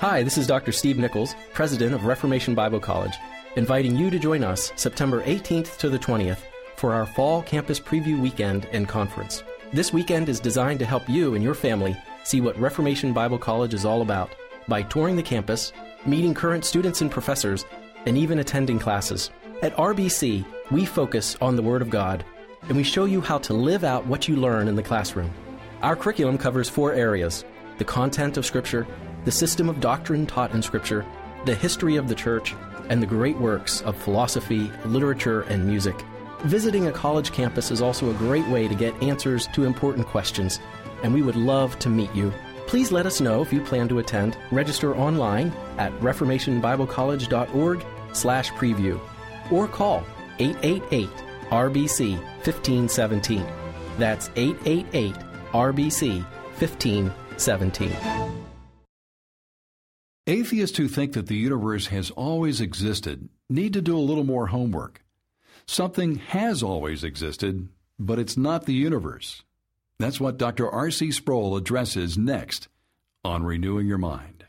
Hi, this is Dr. Steve Nichols, President of Reformation Bible College, inviting you to join us September 18th to the 20th for our Fall Campus Preview Weekend and Conference. This weekend is designed to help you and your family see what Reformation Bible College is all about by touring the campus, meeting current students and professors, and even attending classes. At RBC, we focus on the Word of God, and we show you how to live out what you learn in the classroom. Our curriculum covers 4 areas: the content of Scripture, the system of doctrine taught in Scripture, the history of the church, and the great works of philosophy, literature, and music. Visiting a college campus is also a great way to get answers to important questions, and we would love to meet you. Please let us know if you plan to attend. Register online at reformationbiblecollege.org/preview or call 888-RBC-1517. That's 888-RBC-1517. Atheists who think that the universe has always existed need to do a little more homework. Something has always existed, but it's not the universe. That's what Dr. R.C. Sproul addresses next on Renewing Your Mind.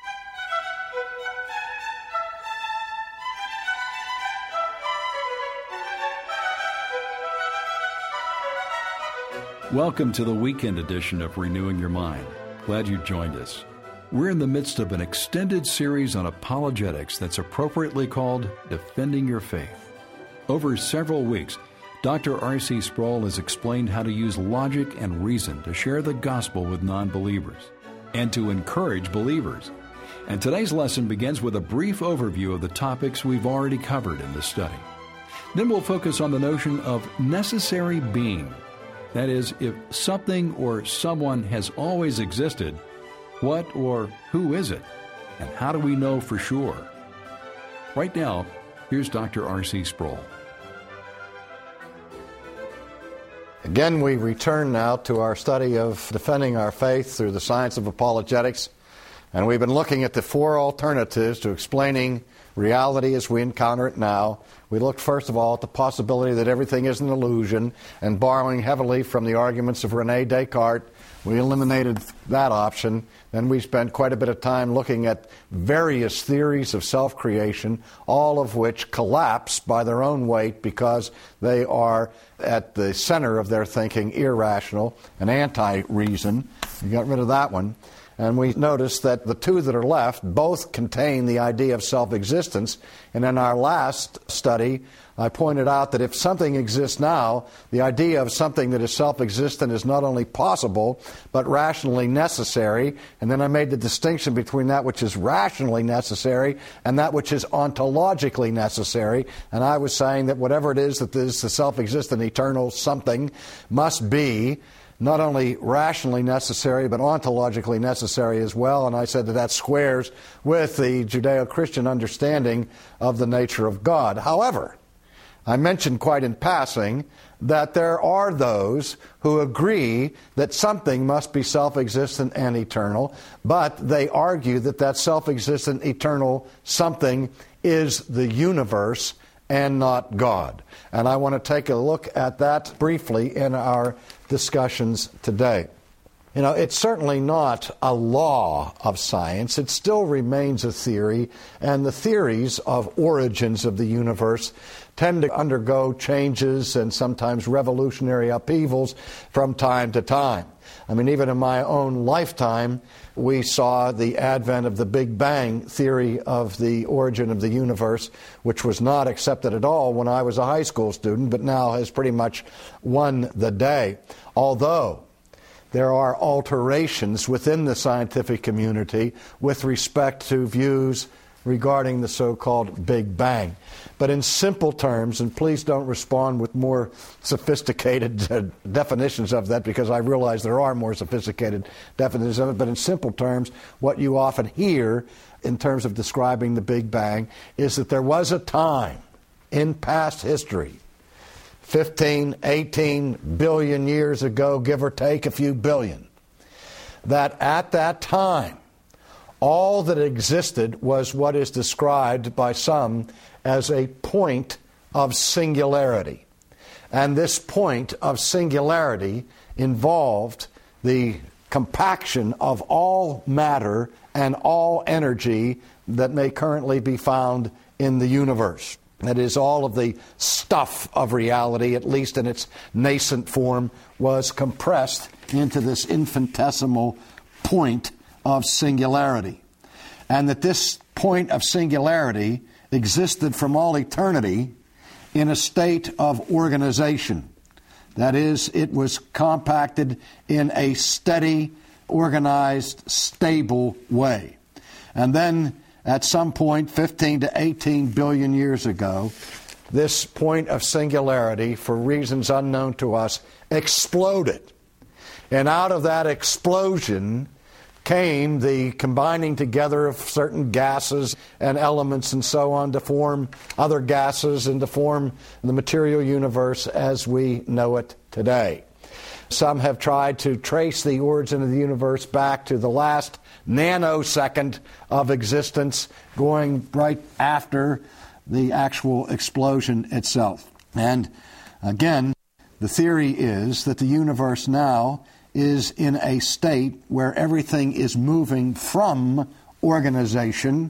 Welcome to the weekend edition of Renewing Your Mind. Glad you joined us. We're in the midst of an extended series on apologetics that's appropriately called Defending Your Faith. Over several weeks, Dr. R.C. Sproul has explained how to use logic and reason to share the gospel with non-believers and to encourage believers. And today's lesson begins with a brief overview of the topics we've already covered in this study. Then we'll focus on the notion of necessary being. That is, if something or someone has always existed, what or who is it? And how do we know for sure? Right now, here's Dr. R.C. Sproul. Again, we return now to our study of defending our faith through the science of apologetics. And we've been looking at the 4 alternatives to explaining reality as we encounter it now. We looked, first of all, at the possibility that everything is an illusion, and borrowing heavily from the arguments of René Descartes, we eliminated that option. Then we spent quite a bit of time looking at various theories of self-creation, all of which collapse by their own weight because they are at the center of their thinking irrational and anti-reason. We got rid of that one. And we noticed that the 2 that are left both contain the idea of self-existence. And in our last study, I pointed out that if something exists now, the idea of something that is self-existent is not only possible, but rationally necessary. And then I made the distinction between that which is rationally necessary and that which is ontologically necessary. And I was saying that whatever it is that is the self-existent eternal something must be not only rationally necessary, but ontologically necessary as well. And I said that squares with the Judeo-Christian understanding of the nature of God. However, I mentioned quite in passing that there are those who agree that something must be self-existent and eternal, but they argue that that self-existent eternal something is the universe and not God. And I want to take a look at that briefly in our discussions today. You know, it's certainly not a law of science. It still remains a theory, and the theories of origins of the universe tend to undergo changes and sometimes revolutionary upheavals from time to time. I mean, even in my own lifetime, we saw the advent of the Big Bang theory of the origin of the universe, which was not accepted at all when I was a high school student, but now has pretty much won the day. Although there are alterations within the scientific community with respect to views regarding the so-called Big Bang. But in simple terms, and please don't respond with more sophisticated definitions of that, because I realize there are more sophisticated definitions of it, but in simple terms, what you often hear in terms of describing the Big Bang is that there was a time in past history, 15, 18 billion years ago, give or take a few billion, that at that time, all that existed was what is described by some as a point of singularity. And this point of singularity involved the compaction of all matter and all energy that may currently be found in the universe. That is, all of the stuff of reality, at least in its nascent form, was compressed into this infinitesimal point of singularity. And that this point of singularity existed from all eternity in a state of organization. That is, it was compacted in a steady, organized, stable way. And then, at some point, 15 to 18 billion years ago, this point of singularity, for reasons unknown to us, exploded. And out of that explosion came the combining together of certain gases and elements and so on to form other gases and to form the material universe as we know it today. Some have tried to trace the origin of the universe back to the last nanosecond of existence, going right after the actual explosion itself. And again, the theory is that the universe now is in a state where everything is moving from organization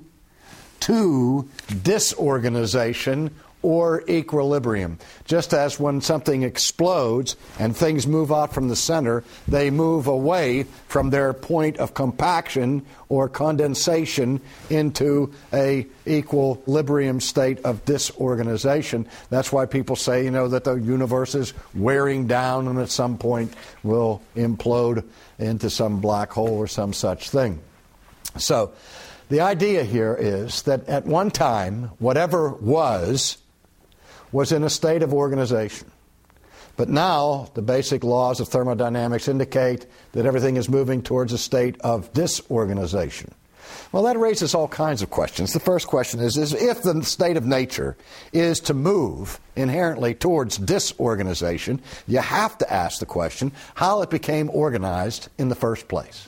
to disorganization or equilibrium. Just as when something explodes and things move out from the center, they move away from their point of compaction or condensation into a equilibrium state of disorganization. That's why people say, that the universe is wearing down and at some point will implode into some black hole or some such thing. So, the idea here is that at one time, whatever was in a state of organization. But now, the basic laws of thermodynamics indicate that everything is moving towards a state of disorganization. Well, that raises all kinds of questions. The first question is if the state of nature is to move inherently towards disorganization, you have to ask the question how it became organized in the first place.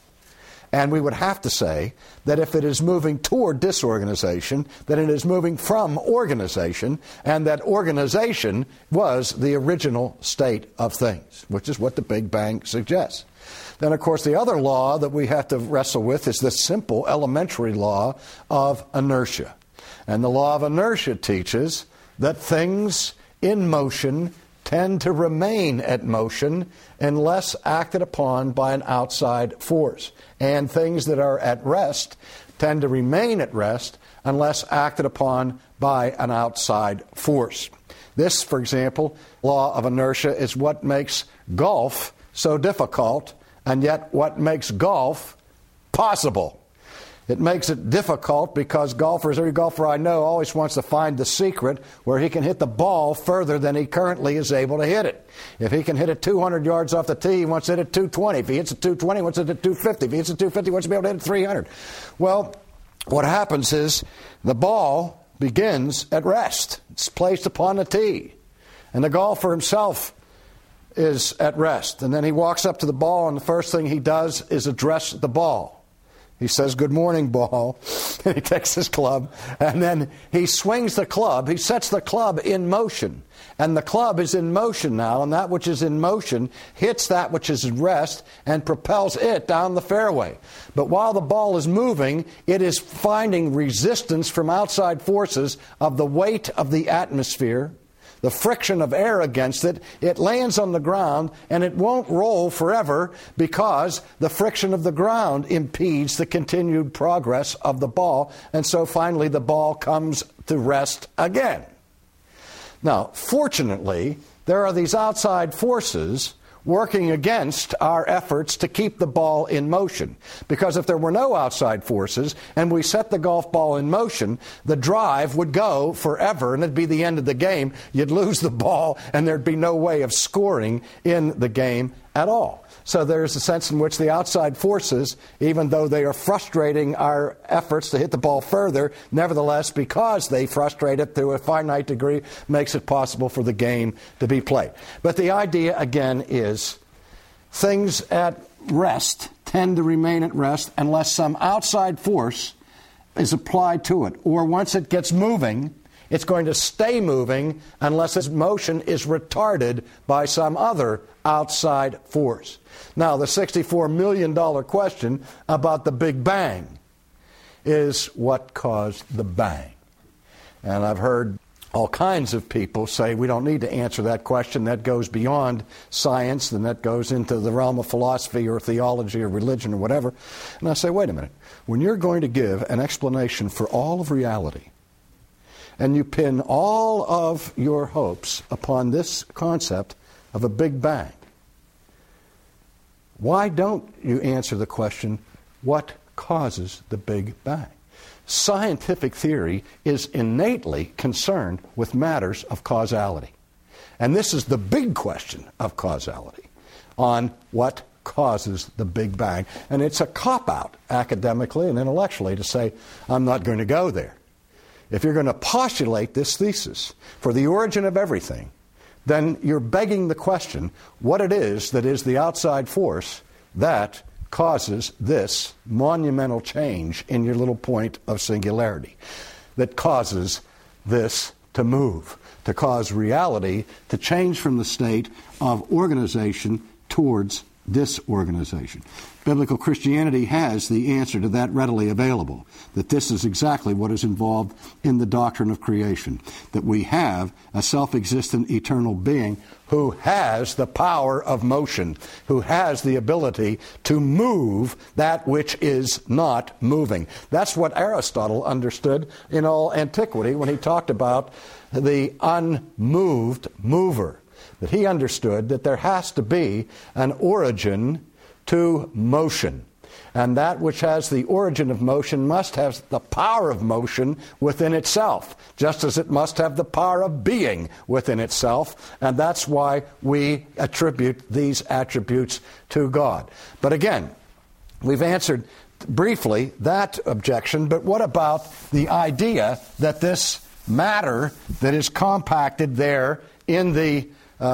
And we would have to say that if it is moving toward disorganization, then it is moving from organization, and that organization was the original state of things, which is what the Big Bang suggests. Then, of course, the other law that we have to wrestle with is the simple elementary law of inertia. And the law of inertia teaches that things in motion tend to remain at motion unless acted upon by an outside force. And things that are at rest tend to remain at rest unless acted upon by an outside force. This, for example, law of inertia is what makes golf so difficult, and yet what makes golf possible. It makes it difficult because every golfer I know always wants to find the secret where he can hit the ball further than he currently is able to hit it. If he can hit it 200 yards off the tee, he wants to hit it 220. If he hits it 220, he wants to hit it 250. If he hits it 250, he wants to be able to hit it 300. Well, what happens is the ball begins at rest. It's placed upon the tee. And the golfer himself is at rest. And then he walks up to the ball, and the first thing he does is address the ball. He says, "Good morning, ball." He takes his club, and then he swings the club. He sets the club in motion. And the club is in motion now, and that which is in motion hits that which is at rest and propels it down the fairway. But while the ball is moving, it is finding resistance from outside forces of the weight of the atmosphere, the friction of air against it. It lands on the ground, and it won't roll forever because the friction of the ground impedes the continued progress of the ball, and so finally the ball comes to rest again. Now, fortunately, there are these outside forces working against our efforts to keep the ball in motion. Because if there were no outside forces and we set the golf ball in motion, the drive would go forever and it'd be the end of the game. You'd lose the ball and there'd be no way of scoring in the game at all. So there's a sense in which the outside forces, even though they are frustrating our efforts to hit the ball further, nevertheless, because they frustrate it to a finite degree, makes it possible for the game to be played. But the idea, again, is things at rest tend to remain at rest unless some outside force is applied to it. Or once it gets moving, It's going to stay moving unless its motion is retarded by some other outside force. Now, the $64 million question about the Big Bang is what caused the bang. And I've heard all kinds of people say we don't need to answer that question. That goes beyond science, and that goes into the realm of philosophy or theology or religion or whatever. And I say, wait a minute. When you're going to give an explanation for all of reality, and you pin all of your hopes upon this concept of a Big Bang, why don't you answer the question, what causes the Big Bang? Scientific theory is innately concerned with matters of causality. And this is the big question of causality, on what causes the Big Bang. And it's a cop-out, academically and intellectually, to say, I'm not going to go there. If you're going to postulate this thesis for the origin of everything, then you're begging the question what it is that is the outside force that causes this monumental change in your little point of singularity, that causes this to move, to cause reality to change from the state of organization towards disorganization. Biblical Christianity has the answer to that readily available, that this is exactly what is involved in the doctrine of creation, that we have a self-existent eternal being who has the power of motion, who has the ability to move that which is not moving. That's what Aristotle understood in all antiquity when he talked about the unmoved mover, that he understood that there has to be an origin to motion. And that which has the origin of motion must have the power of motion within itself, just as it must have the power of being within itself. And that's why we attribute these attributes to God. But again, we've answered briefly that objection, but what about the idea that this matter that is compacted there in the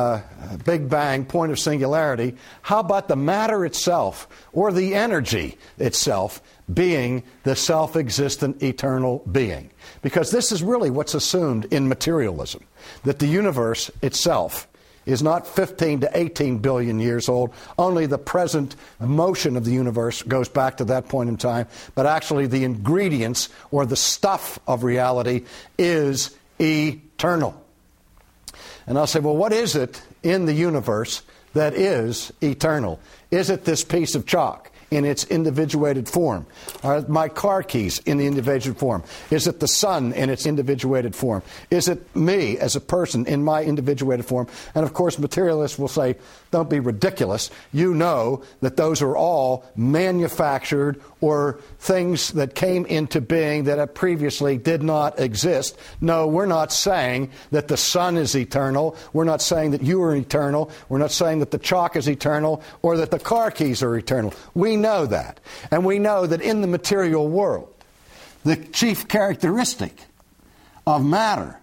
Big Bang, point of singularity, how about the matter itself or the energy itself being the self-existent eternal being? Because this is really what's assumed in materialism, that the universe itself is not 15 to 18 billion years old. Only the present motion of the universe goes back to that point in time, but actually the ingredients or the stuff of reality is eternal. And I'll say, well, what is it in the universe that is eternal? Is it this piece of chalk in its individuated form? Are my car keys in the individuated form? Is it the sun in its individuated form? Is it me as a person in my individuated form? And of course, materialists will say, don't be ridiculous. You know that those are all manufactured or things that came into being that previously did not exist. No, we're not saying that the sun is eternal. We're not saying that you are eternal. We're not saying that the chalk is eternal or that the car keys are eternal. We know that. And we know that in the material world, the chief characteristic of matter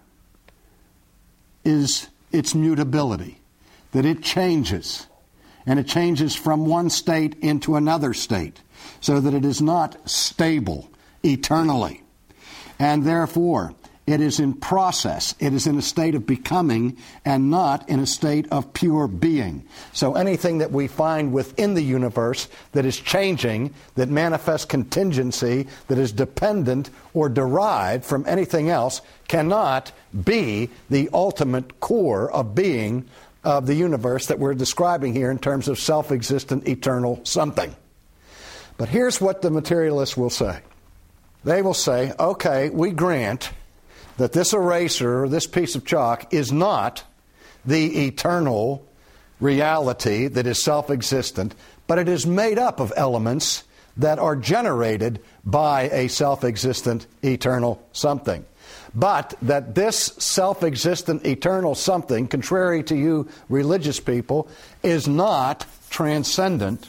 is its mutability, that it changes. And it changes from one state into another state, so that it is not stable eternally. And therefore, it is in process. It is in a state of becoming and not in a state of pure being. So anything that we find within the universe that is changing, that manifests contingency, that is dependent or derived from anything else, cannot be the ultimate core of being of the universe that we're describing here in terms of self-existent eternal something. But here's what the materialists will say. They will say, okay, we grant that this eraser or this piece of chalk is not the eternal reality that is self-existent, but it is made up of elements that are generated by a self-existent eternal something. But that this self-existent eternal something, contrary to you religious people, is not transcendent,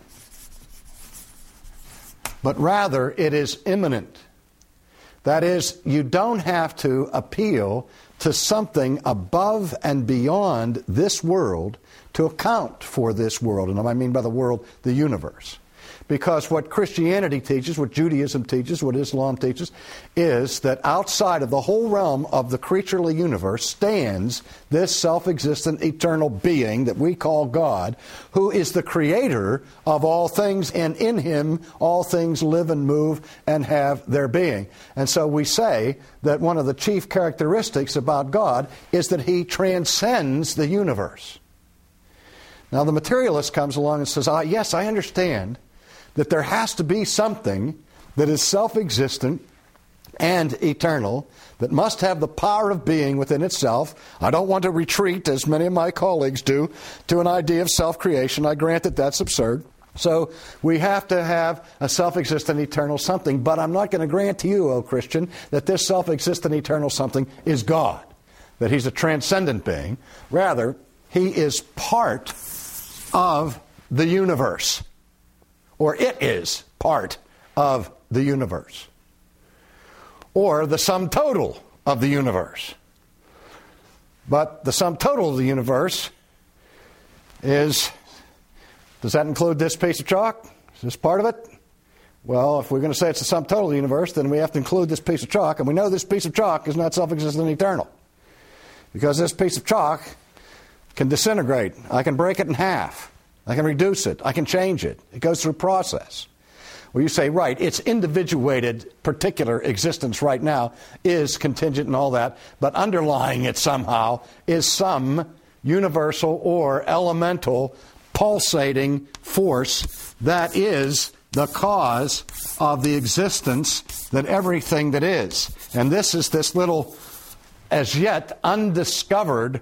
but rather it is immanent. That is, you don't have to appeal to something above and beyond this world to account for this world. And I mean by the world, the universe. Because what Christianity teaches, what Judaism teaches, what Islam teaches, is that outside of the whole realm of the creaturely universe stands this self-existent eternal being that we call God, who is the creator of all things, and in him all things live and move and have their being. And so we say that one of the chief characteristics about God is that he transcends the universe. Now the materialist comes along and says, yes, I understand that there has to be something that is self-existent and eternal, that must have the power of being within itself. I don't want to retreat, as many of my colleagues do, to an idea of self-creation. I grant that that's absurd. So we have to have a self-existent eternal something, but I'm not going to grant to you, O Christian, that this self-existent eternal something is God, that he's a transcendent being. Rather, he is part of the universe. Or it is part of the universe. Or the sum total of the universe. But the sum total of the universe is, does that include this piece of chalk? Is this part of it? Well, if we're going to say it's the sum total of the universe, then we have to include this piece of chalk. And we know this piece of chalk is not self-existent and eternal. Because this piece of chalk can disintegrate. I can break it in half. I can reduce it. I can change it. It goes through a process. Well, you say, right, its individuated particular existence right now is contingent and all that, but underlying it somehow is some universal or elemental pulsating force that is the cause of the existence that everything that is. And this is this little, as yet undiscovered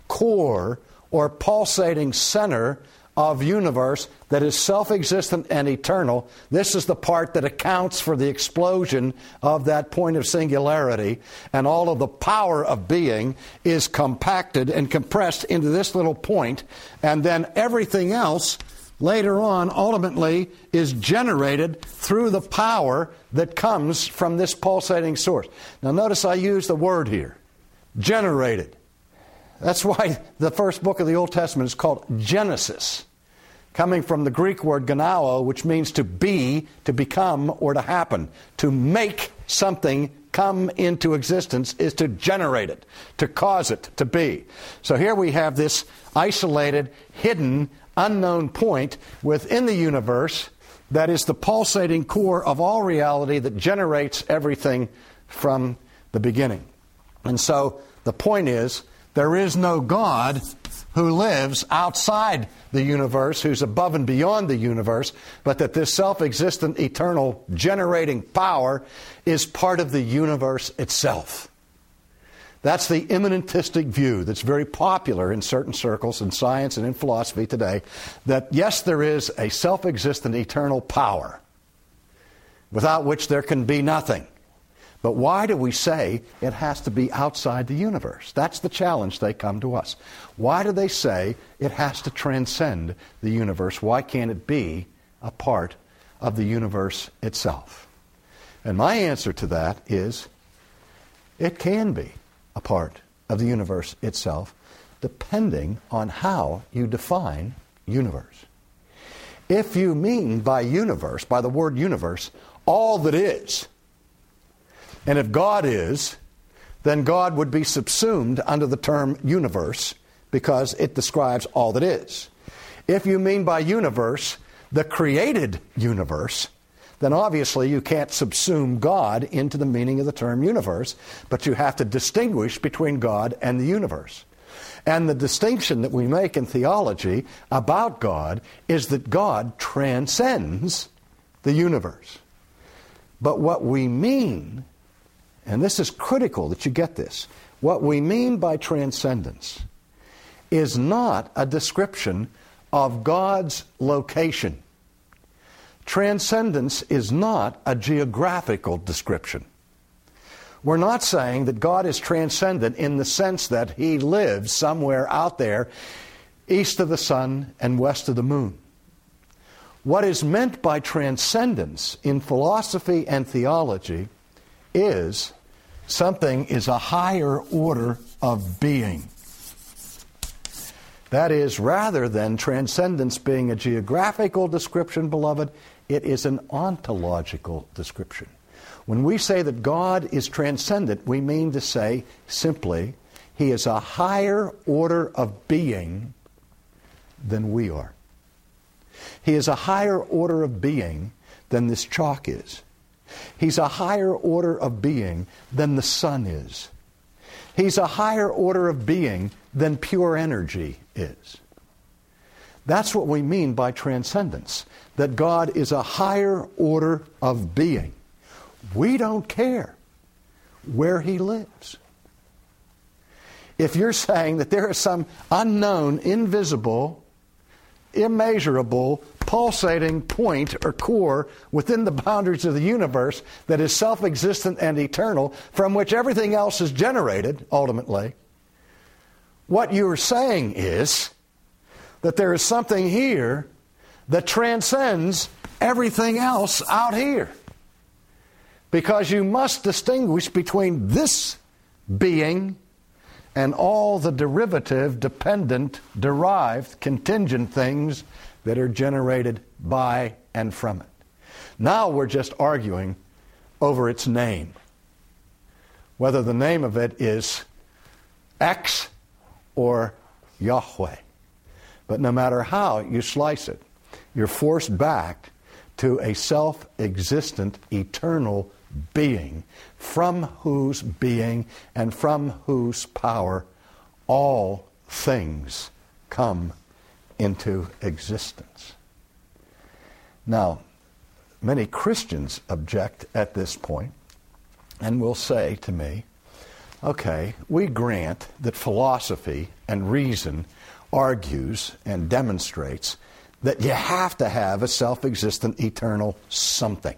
core or pulsating center of universe that is self-existent and eternal. This is the part that accounts for the explosion of that point of singularity, and all of the power of being is compacted and compressed into this little point, and then everything else later on ultimately is generated through the power that comes from this pulsating source. Now notice I use the word here, generated. That's why the first book of the Old Testament is called Genesis, coming from the Greek word genao, which means to be, to become, or to happen. To make something come into existence is to generate it, to cause it to be. So here we have this isolated, hidden, unknown point within the universe that is the pulsating core of all reality that generates everything from the beginning. And so the point is, there is no God who lives outside the universe, who's above and beyond the universe, but that this self-existent, eternal, generating power is part of the universe itself. That's the immanentistic view that's very popular in certain circles in science and in philosophy today, that yes, there is a self-existent, eternal power without which there can be nothing. But why do we say it has to be outside the universe? That's the challenge they come to us. Why do they say it has to transcend the universe? Why can't it be a part of the universe itself? And my answer to that is, it can be a part of the universe itself, depending on how you define universe. If you mean by universe, by the word universe, all that is, and if God is, then God would be subsumed under the term universe because it describes all that is. If you mean by universe the created universe, then obviously you can't subsume God into the meaning of the term universe, but you have to distinguish between God and the universe. And the distinction that we make in theology about God is that God transcends the universe. But what we mean, and this is critical that you get this, what we mean by transcendence is not a description of God's location. Transcendence is not a geographical description. We're not saying that God is transcendent in the sense that He lives somewhere out there east of the sun and west of the moon. What is meant by transcendence in philosophy and theology is something is a higher order of being. That is, rather than transcendence being a geographical description, beloved, it is an ontological description. When we say that God is transcendent, we mean to say simply, He is a higher order of being than we are. He is a higher order of being than this chalk is. He's a higher order of being than the sun is. He's a higher order of being than pure energy is. That's what we mean by transcendence, that God is a higher order of being. We don't care where He lives. If you're saying that there is some unknown, invisible, immeasurable, pulsating point or core within the boundaries of the universe that is self-existent and eternal, from which everything else is generated, ultimately, what you're saying is that there is something here that transcends everything else out here. Because you must distinguish between this being and all the derivative, dependent, derived, contingent things that are generated by and from it. Now we're just arguing over its name. Whether the name of it is X or Yahweh. But no matter how you slice it, you're forced back to a self-existent, eternal being, from whose being and from whose power all things come into existence. Now, many Christians object at this point and will say to me, okay, we grant that philosophy and reason argues and demonstrates that you have to have a self-existent, eternal something.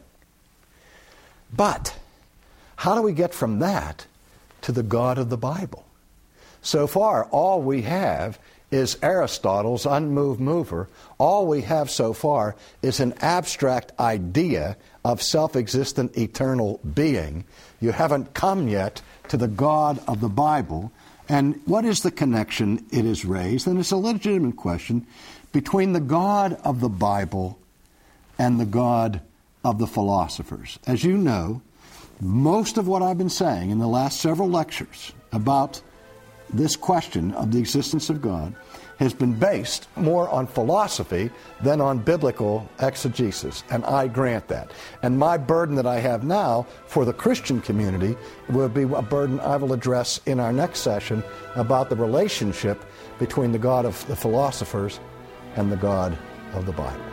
But how do we get from that to the God of the Bible? So far, all we have is Aristotle's unmoved mover. All we have so far is an abstract idea of self-existent, eternal being. You haven't come yet to the God of the Bible. And what is the connection it is raised? And it's a legitimate question between the God of the Bible and the God of the philosophers. As you know, most of what I've been saying in the last several lectures about this question of the existence of God has been based more on philosophy than on biblical exegesis, and I grant that. And my burden that I have now for the Christian community will be a burden I will address in our next session about the relationship between the God of the philosophers and the God of the Bible.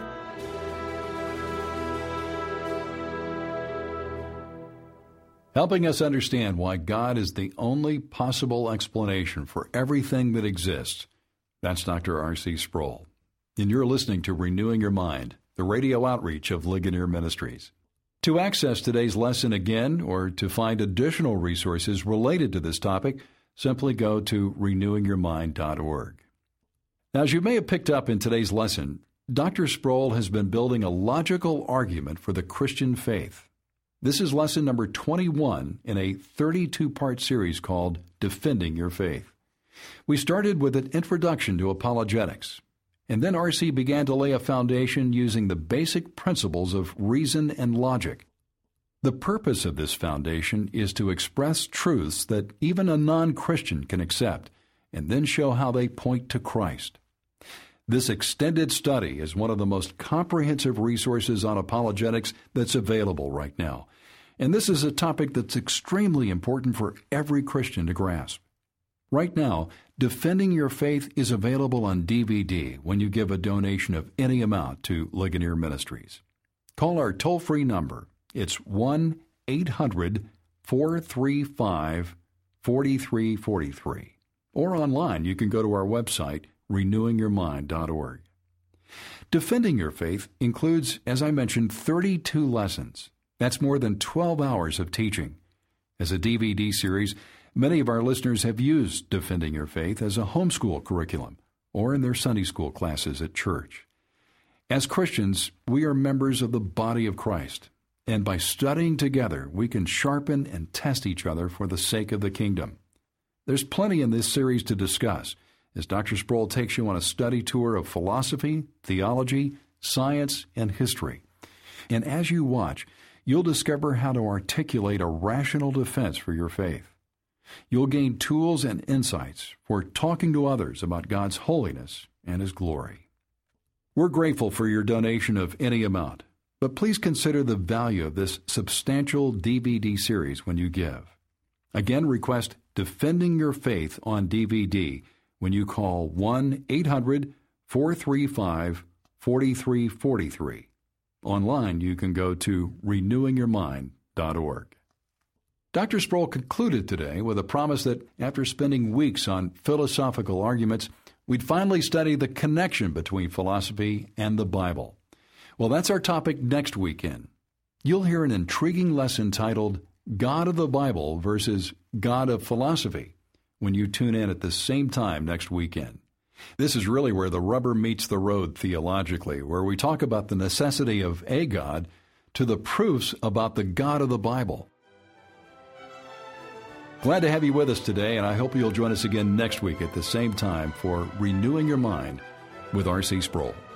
Helping us understand why God is the only possible explanation for everything that exists. That's Dr. R.C. Sproul. And you're listening to Renewing Your Mind, the radio outreach of Ligonier Ministries. To access today's lesson again or to find additional resources related to this topic, simply go to renewingyourmind.org. Now, as you may have picked up in today's lesson, Dr. Sproul has been building a logical argument for the Christian faith. This is lesson number 21 in a 32-part series called Defending Your Faith. We started with an introduction to apologetics, and then R.C. began to lay a foundation using the basic principles of reason and logic. The purpose of this foundation is to express truths that even a non-Christian can accept, and then show how they point to Christ. This extended study is one of the most comprehensive resources on apologetics that's available right now. And this is a topic that's extremely important for every Christian to grasp. Right now, Defending Your Faith is available on DVD when you give a donation of any amount to Ligonier Ministries. Call our toll-free number. It's 1-800-435-4343. Or online, you can go to our website, renewingyourmind.org. Defending Your Faith includes, as I mentioned, 32 lessons. That's more than 12 hours of teaching. As a DVD series, many of our listeners have used Defending Your Faith as a homeschool curriculum or in their Sunday school classes at church. As Christians, we are members of the body of Christ, and by studying together, we can sharpen and test each other for the sake of the kingdom. There's plenty in this series to discuss, as Dr. Sproul takes you on a study tour of philosophy, theology, science, and history. And as you watch, you'll discover how to articulate a rational defense for your faith. You'll gain tools and insights for talking to others about God's holiness and His glory. We're grateful for your donation of any amount, but please consider the value of this substantial DVD series when you give. Again, request Defending Your Faith on DVD when you call 1-800-435-4343. Online, you can go to renewingyourmind.org. Dr. Sproul concluded today with a promise that after spending weeks on philosophical arguments, we'd finally study the connection between philosophy and the Bible. Well, that's our topic next weekend. You'll hear an intriguing lesson titled God of the Bible versus God of Philosophy when you tune in at the same time next weekend. This is really where the rubber meets the road theologically, where we talk about the necessity of a God to the proofs about the God of the Bible. Glad to have you with us today, and I hope you'll join us again next week at the same time for Renewing Your Mind with R.C. Sproul.